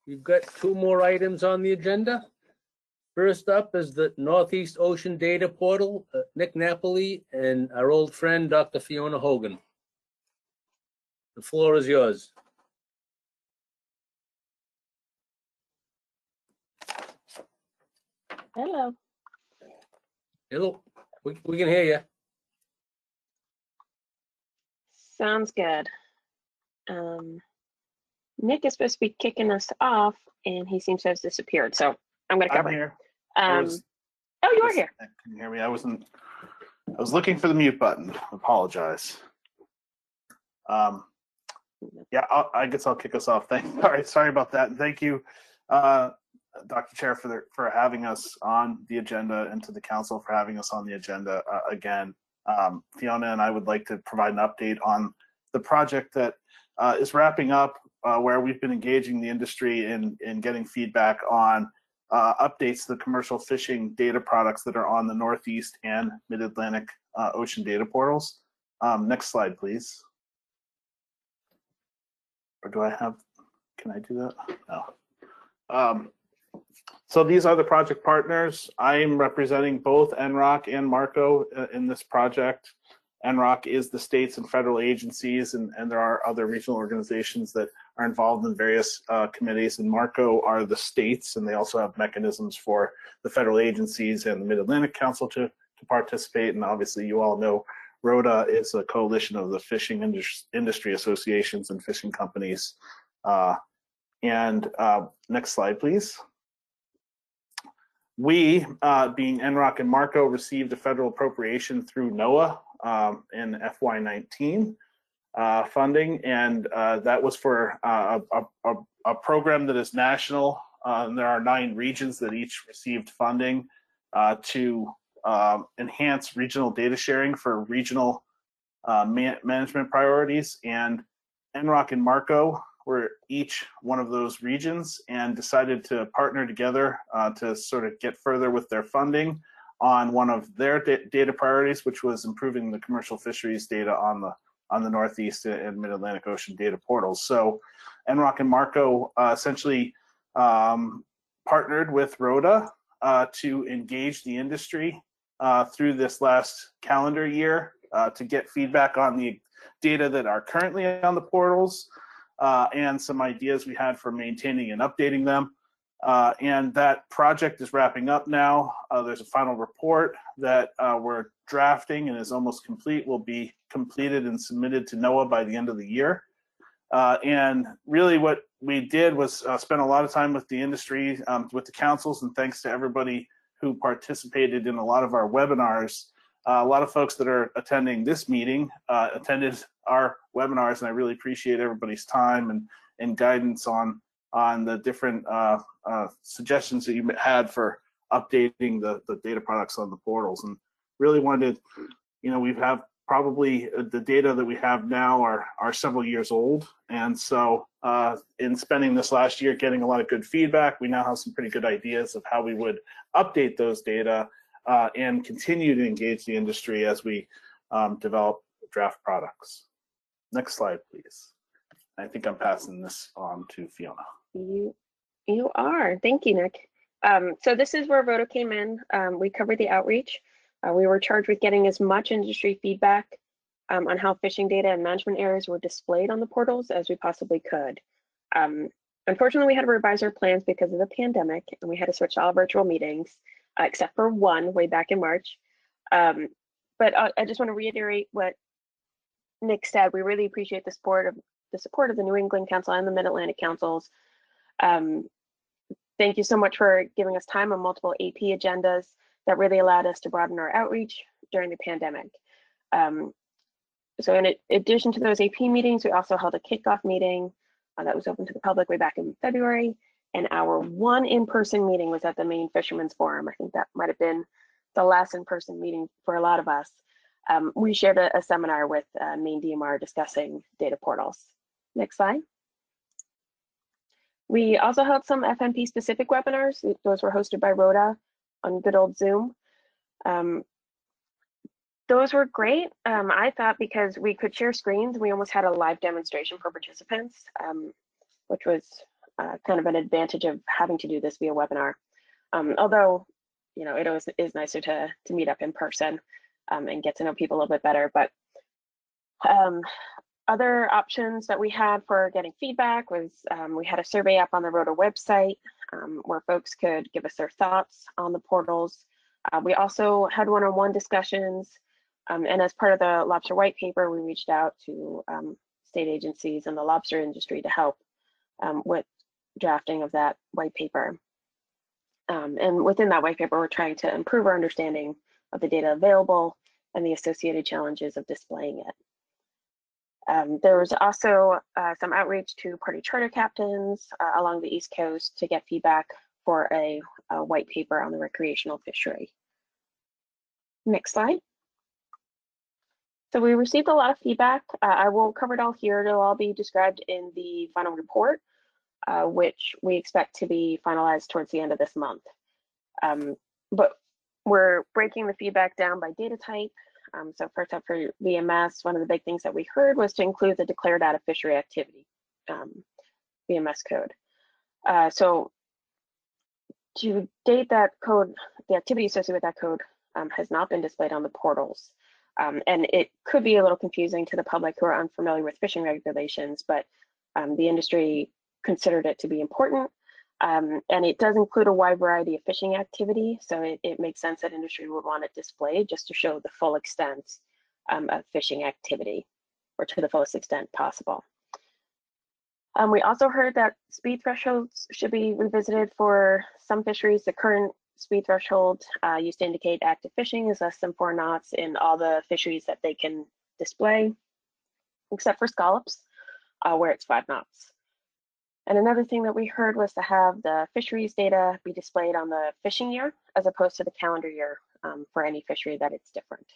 We've got two more items on the agenda. First up is the Northeast Ocean Data Portal, Nick Napoli and our old friend, Dr. Fiona Hogan. The floor is yours. Hello. Hello, we can hear you. Sounds good. Nick is supposed to be kicking us off, and he seems to have disappeared. So I'm going to cover. I'm here. Oh, you are here. Can you hear me? I was looking for the mute button. Apologize. Yeah, I guess I'll kick us off. Sorry about that. And thank you, Dr. Chair, for having us on the agenda, and to the council for having us on the agenda again. Fiona and I would like to provide an update on the project that is wrapping up, where we've been engaging the industry in getting feedback on updates to the commercial fishing data products that are on the Northeast and Mid-Atlantic Ocean data portals. Next slide, please. Or do I have, can I do that? No. So these are the project partners. I'm representing both NROC and MARCO in this project. NROC is the states and federal agencies, and there are other regional organizations that are involved in various committees, and MARCO are the states, and they also have mechanisms for the federal agencies and the Mid-Atlantic Council to participate. And obviously you all know RODA is a coalition of the fishing industry associations and fishing companies. Next slide, please. We, being NROC and MARCO, received a federal appropriation through NOAA in FY19 funding, and that was for a program that is national. And there are 9 regions that each received funding to enhance regional data sharing for regional management priorities. And NROC and MARCO were each one of those regions and decided to partner together to sort of get further with their funding on one of their data priorities, which was improving the commercial fisheries data on the Northeast and Mid-Atlantic Ocean data portals. So NROC and MARCO essentially partnered with RODA to engage the industry through this last calendar year to get feedback on the data that are currently on the portals, and some ideas we had for maintaining and updating them. And that project is wrapping up now. There's a final report that we're drafting and is almost complete, will be completed and submitted to NOAA by the end of the year. And really what we did was spend a lot of time with the industry, with the councils, and thanks to everybody who participated in a lot of our webinars. A lot of folks that are attending this meeting attended our webinars, and I really appreciate everybody's time and guidance on the different suggestions that you had for updating the data products on the portals. And really wanted, we have probably the data that we have now are several years old. And so in spending this last year getting a lot of good feedback, we now have some pretty good ideas of how we would update those data and continue to engage the industry as we develop draft products. Next slide, please. I think I'm passing this on to Fiona. You are. Thank you, Nick. So this is where RODA came in. We covered the outreach. We were charged with getting as much industry feedback on how fishing data and management areas were displayed on the portals as we possibly could. Unfortunately, we had to revise our plans because of the pandemic, and we had to switch to all virtual meetings, except for one way back in March. But I just want to reiterate what Nick said. We really appreciate the support of the New England Council and the Mid-Atlantic Councils. Thank you so much for giving us time on multiple AP agendas that really allowed us to broaden our outreach during the pandemic. So in addition to those AP meetings, we also held a kickoff meeting that was open to the public way back in February. And our one in-person meeting was at the Maine Fishermen's Forum. I think that might have been the last in-person meeting for a lot of us. We shared a seminar with Maine DMR discussing data portals. Next slide. We also held some FNP specific webinars. Those were hosted by RODA on good old Zoom. Those were great, I thought, because we could share screens. We almost had a live demonstration for participants, which was kind of an advantage of having to do this via webinar. Although, you know, it always is nicer to meet up in person and get to know people a little bit better. But other options that we had for getting feedback was we had a survey up on the Rota website where folks could give us their thoughts on the portals. We also had one-on-one discussions, and as part of the lobster white paper, we reached out to state agencies and the lobster industry to help with drafting of that white paper. And within that white paper, we're trying to improve our understanding of the data available and the associated challenges of displaying it. There was also some outreach to party charter captains along the East Coast to get feedback for a white paper on the recreational fishery. Next slide. So we received a lot of feedback. I won't cover it all here. It'll all be described in the final report, which we expect to be finalized towards the end of this month. But we're breaking the feedback down by data type. So first up for VMS, one of the big things that we heard was to include the declared out of fishery activity VMS code. So to date, that code, the activity associated with that code has not been displayed on the portals. And it could be a little confusing to the public who are unfamiliar with fishing regulations, but the industry considered it to be important. And it does include a wide variety of fishing activity, so it makes sense that industry would want it displayed just to show the full extent of fishing activity, or to the fullest extent possible. We also heard that speed thresholds should be revisited for some fisheries. The current speed threshold used to indicate active fishing is less than 4 knots in all the fisheries that they can display, except for scallops, where it's 5 knots. And another thing that we heard was to have the fisheries data be displayed on the fishing year as opposed to the calendar year for any fishery that it's different.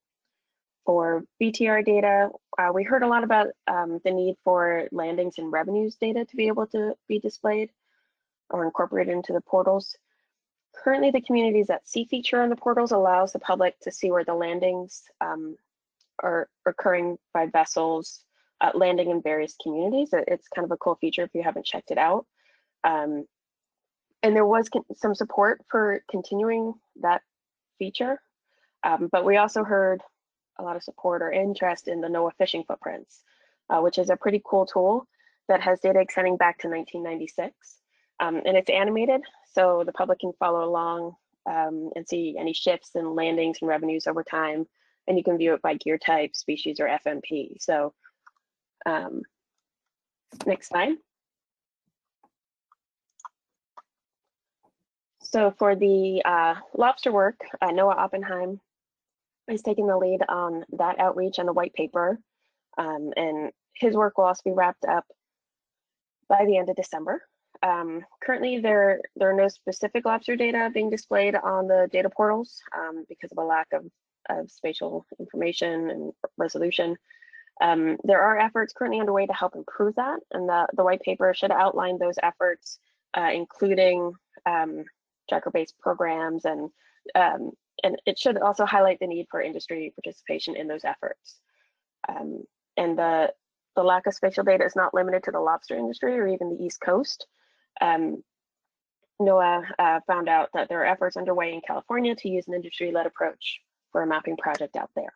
For BTR data, we heard a lot about the need for landings and revenues data to be able to be displayed or incorporated into the portals. Currently, the communities that see feature on the portals allows the public to see where the landings are occurring by vessels landing in various communities. It's kind of a cool feature if you haven't checked it out. And there was some support for continuing that feature, but we also heard a lot of support or interest in the NOAA fishing footprints, which is a pretty cool tool that has data extending back to 1996. And it's animated, so the public can follow along and see any shifts in landings and revenues over time. And you can view it by gear type, species, or FMP. So next slide. So for the lobster work, Noah Oppenheim is taking the lead on that outreach and the white paper. And his work will also be wrapped up by the end of December. Currently, there are no specific lobster data being displayed on the data portals because of a lack of spatial information and resolution. There are efforts currently underway to help improve that, and the white paper should outline those efforts, including tracker-based programs, and it should also highlight the need for industry participation in those efforts. And the lack of spatial data is not limited to the lobster industry or even the East Coast. NOAA found out that there are efforts underway in California to use an industry-led approach for a mapping project out there.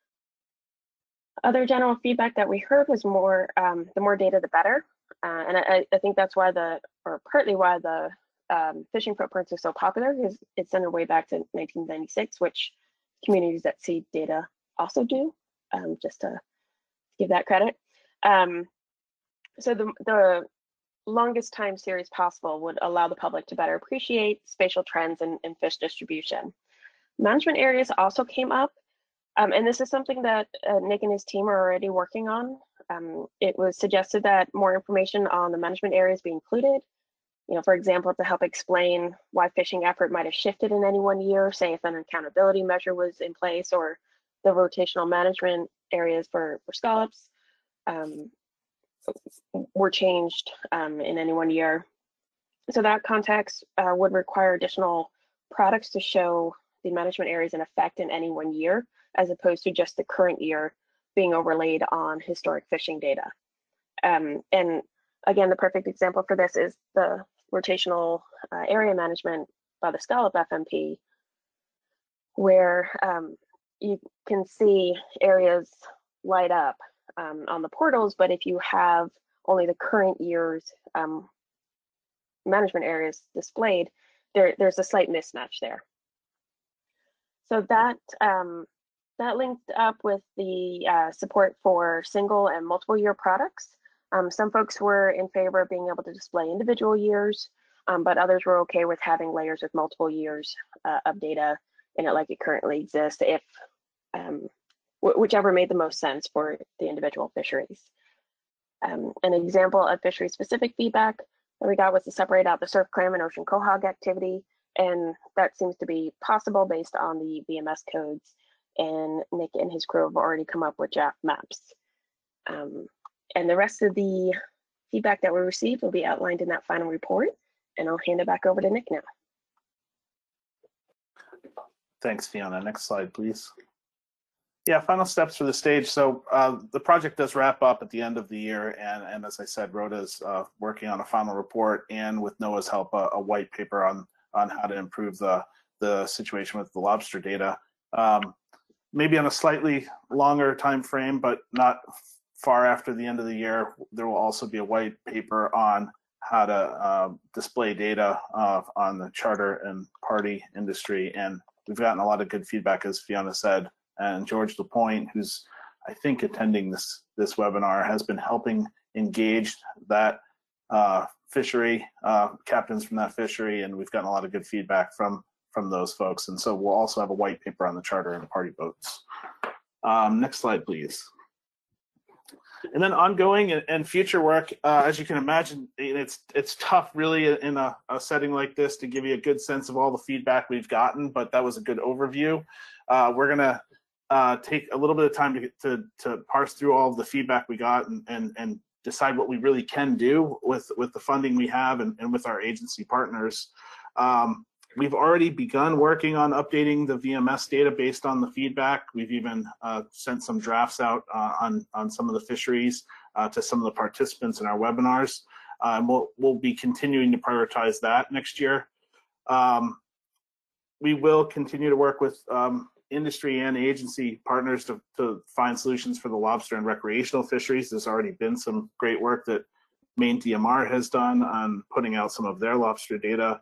Other general feedback that we heard was more, the more data, the better. And I think that's why partly why the fishing footprints are so popular, is it's centered way back to 1996, which communities that see data also do, just to give that credit. So the longest time series possible would allow the public to better appreciate spatial trends in fish distribution. Management areas also came up. And this is something that Nick and his team are already working on. It was suggested that more information on the management areas be included. You know, for example, to help explain why fishing effort might have shifted in any one year, say if an accountability measure was in place, or the rotational management areas for scallops were changed in any one year. So that context would require additional products to show the management areas in effect in any one year, as opposed to just the current year being overlaid on historic fishing data. And Again, the perfect example for this is the rotational area management by the Scallop FMP, where you can see areas light up on the portals, but if you have only the current year's management areas displayed, there's a slight mismatch there. So that linked up with the support for single and multiple year products. Some folks were in favor of being able to display individual years, but others were okay with having layers with multiple years of data in it like it currently exists, if whichever made the most sense for the individual fisheries. An example of fishery specific feedback that we got was to separate out the surf clam and ocean quahog activity, and that seems to be possible based on the VMS codes, and Nick and his crew have already come up with draft maps. And the rest of the feedback that we received will be outlined in that final report, and I'll hand it back over to Nick now. Thanks, Fiona. Next slide, please. Yeah, final steps for the stage. So the project does wrap up at the end of the year, and as I said, Rhoda's working on a final report, and with NOAA's help, a white paper on how to improve the situation with the lobster data. Maybe on a slightly longer time frame, but not far after the end of the year, there will also be a white paper on how to display data on the charter and party industry. And we've gotten a lot of good feedback, as Fiona said, and George LaPointe, who's I think attending this webinar, has been helping engage that fishery, captains from that fishery, and we've gotten a lot of good feedback from those folks. And so we'll also have a white paper on the charter and party boats. Next slide, please. And then ongoing and future work, as you can imagine, it's tough really in a setting like this to give you a good sense of all the feedback we've gotten, but that was a good overview. We're gonna take a little bit of time to parse through all of the feedback we got and decide what we really can do with the funding we have and with our agency partners. We've already begun working on updating the VMS data based on the feedback. We've even sent some drafts out on some of the fisheries to some of the participants in our webinars. We'll be continuing to prioritize that next year. We will continue to work with industry and agency partners to find solutions for the lobster and recreational fisheries. There's already been some great work that Maine DMR has done on putting out some of their lobster data.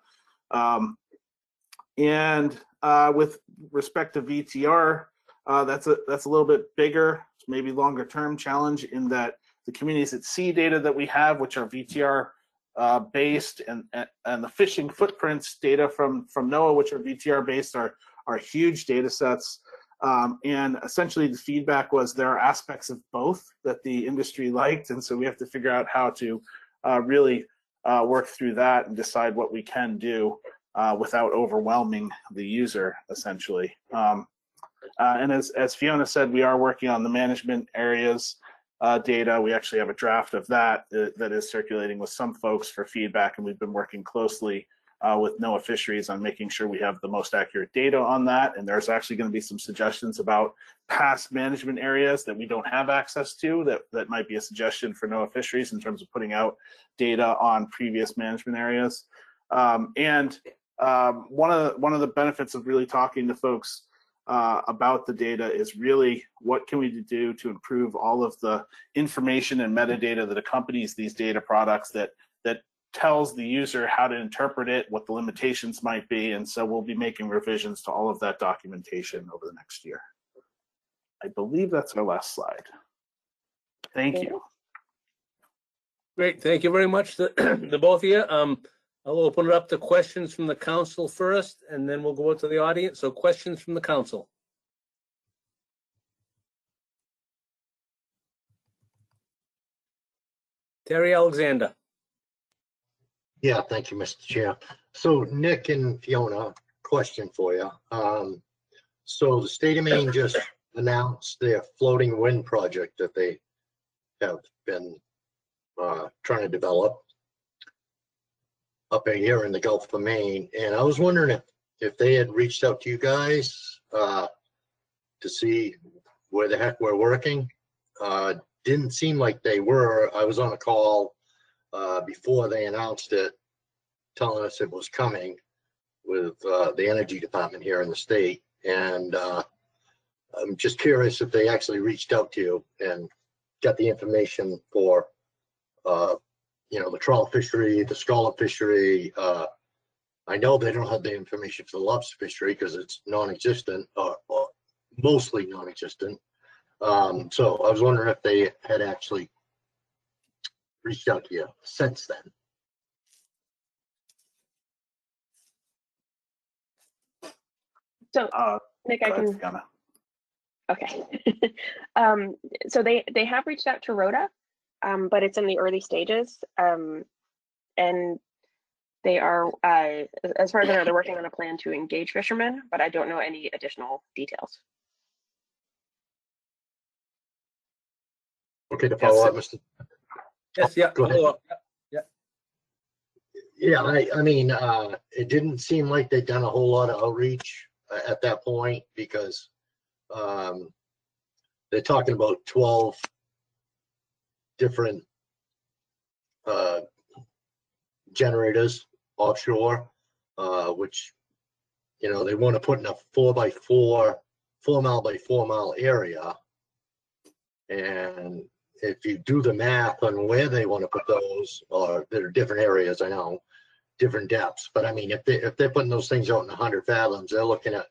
With respect to VTR, that's a little bit bigger, maybe longer term challenge, in that the communities at sea data that we have, which are VTR based, and the fishing footprints data from NOAA, which are VTR based, are huge data sets. And essentially the feedback was there are aspects of both that the industry liked, and so we have to figure out how to really work through that and decide what we can do without overwhelming the user, essentially. And as Fiona said, we are working on the management areas data. We actually have a draft of that is circulating with some folks for feedback, and we've been working closely with NOAA Fisheries on making sure we have the most accurate data on that. And there's actually going to be some suggestions about past management areas that we don't have access to that might be a suggestion for NOAA Fisheries in terms of putting out data on previous management areas. One of the benefits of really talking to folks about the data is really what can we do to improve all of the information and metadata that accompanies these data products that tells the user how to interpret it, what the limitations might be. And so we'll be making revisions to all of that documentation over the next year. I believe that's our last slide. Thank you. Great, thank you very much to both of you. I'll open it up to questions from the council first, and then we'll go to the audience. So questions from the council. Terry Alexander. Yeah, thank you, Mr. Chair. So Nick and Fiona, question for you. So the state of Maine just announced their floating wind project that they have been trying to develop up here in the Gulf of Maine. And I was wondering if they had reached out to you guys to see where the heck we're working. Didn't seem like they were. I was on a call before they announced it, telling us it was coming with the energy department here in the state. And I'm just curious if they actually reached out to you and got the information for, the trout fishery, the scallop fishery. I know they don't have the information for the lobster fishery because it's non-existent or mostly non-existent. So I was wondering if they had actually reached out to you since then. So Nick, I Go ahead, can. Fiona. Okay. So they have reached out to Rhoda, but it's in the early stages. And they are, as far as I know, they're working on a plan to engage fishermen, but I don't know any additional details. Okay, to follow up, Mr. Yes, yeah. Go ahead. follow up. Yeah, I mean, it didn't seem like they'd done a whole lot of outreach at that point because they're talking about 12 different generators offshore, which, they want to put in a 4x4 mile by 4 mile area. And if you do the math on where they want to put those, or there are different areas, I know, different depths, but I mean, if they're putting those things out in 100 fathoms, they're looking at,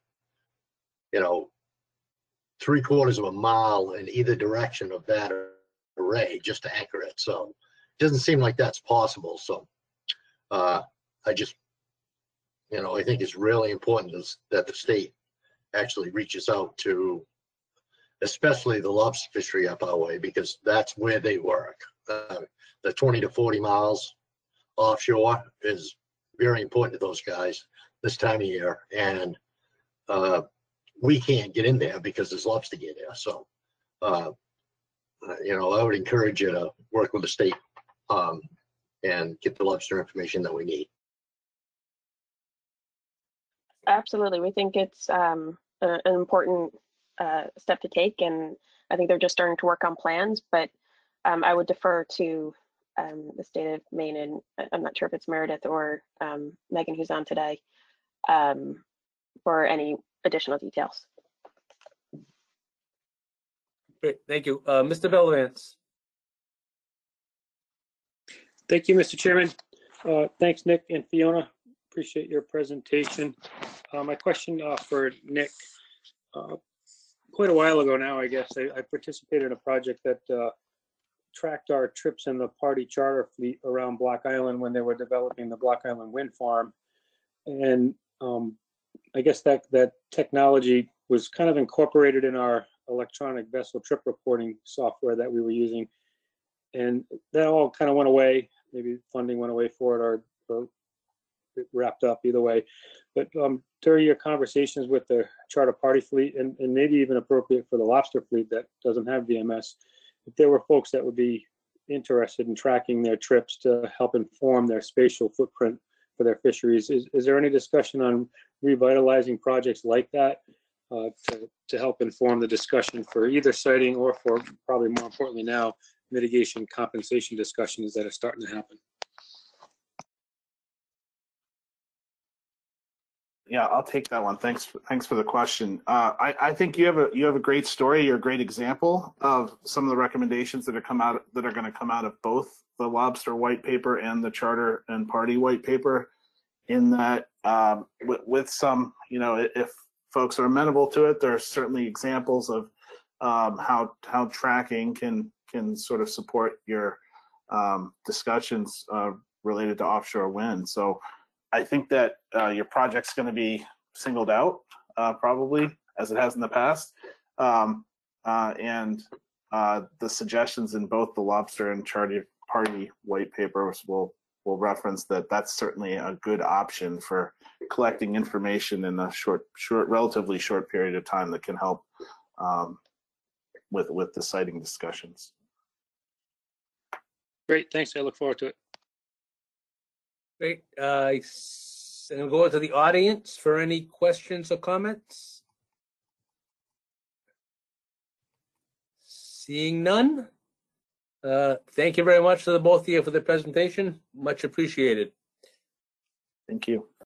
3/4 of a mile in either direction of that array just to anchor it. So it doesn't seem like that's possible. So I just, I think it's really important that the state actually reaches out to, especially the lobster fishery up our way, because that's where they work. The 20 to 40 miles offshore is very important to those guys this time of year. And we can't get in there because there's lobster gear there. So, I would encourage you to work with the state and get the lobster information that we need. Absolutely. We think it's an important step to take, and I think they're just starting to work on plans, but I would defer to the state of Maine, and I'm not sure if it's Meredith or Megan who's on today, for any additional details. Great, thank you. Mr. Belvance. Thank you, Mr. Chairman. Thanks, Nick and Fiona. Appreciate your presentation. My question for Nick, quite a while ago now, I guess, I participated in a project that tracked our trips in the party charter fleet around Block Island when they were developing the Block Island wind farm. And I guess that technology was kind of incorporated in our electronic vessel trip reporting software that we were using. And that all kind of went away. Maybe funding went away for it, or it wrapped up, either way. But during your conversations with the charter party fleet, and maybe even appropriate for the lobster fleet that doesn't have VMS, if there were folks that would be interested in tracking their trips to help inform their spatial footprint for their fisheries, is there any discussion on revitalizing projects like that to help inform the discussion for either siting or, for probably more importantly now, mitigation compensation discussions that are starting to happen? Yeah, I'll take that one. Thanks for the question. I think you have a great story. You're a great example of some of the recommendations that are going to come out of both the lobster white paper and the charter and party white paper. In that, with some, if folks are amenable to it, there are certainly examples of how tracking can sort of support your discussions related to offshore wind. So I think that your project's going to be singled out, probably, as it has in the past. And the suggestions in both the lobster and charter party white papers will reference that that's certainly a good option for collecting information in a relatively short period of time that can help with the siting discussions. Great, thanks. I look forward to it. Great. And go to the audience for any questions or comments. Seeing none, Thank you very much to the both of you for the presentation. Much appreciated. Thank you.